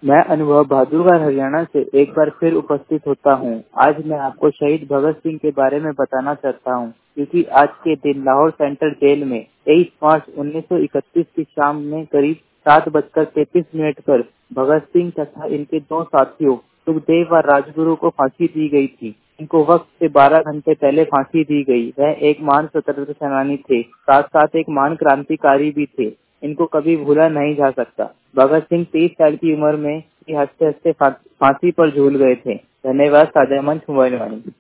मैं अनुभव बहादुरगढ़ हरियाणा से एक बार फिर उपस्थित होता हूँ। आज मैं आपको शहीद भगत सिंह के बारे में बताना चाहता हूँ, क्योंकि आज के दिन लाहौर सेंट्रल जेल में 23 मार्च 1931 की शाम में करीब 7:33 पर भगत सिंह तथा इनके 2 साथियों सुखदेव व राजगुरु को फांसी दी गई थी। इनको वक्त से 12 घंटे पहले फांसी दी गई। वह एक महान स्वतंत्रता सेनानी थे, साथ साथ एक महान क्रांतिकारी भी थे। इनको कभी भूला नहीं जा सकता। भगत सिंह 30 साल की उम्र में ही हंसते हंसते फांसी पर झूल गए थे। धन्यवाद। साझा मंच मोबाइल वाणी।